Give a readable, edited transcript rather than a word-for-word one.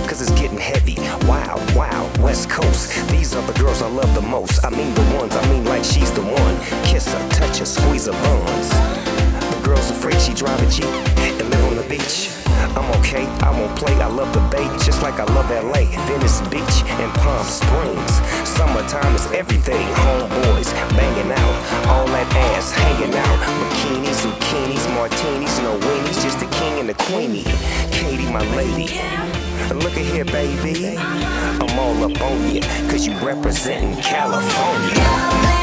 cause it's getting heavy. Wild, wild, West Coast. These are the girls I love the most. I mean the ones, I mean like she's the one. Kiss her, touch her, squeeze her buns. The girl's afraid she drive a Jeep and live on the beach. I'm okay, I won't play, I love the Bay, just like I love LA, Venice Beach, and Palm Springs. Summertime is everything, homeboys banging out, all that ass hanging out. Bikinis, zucchinis, martinis, no weenies, just the king and the queenie. Katie, my lady, look at here, baby, I'm all up on ya, cause you representing California.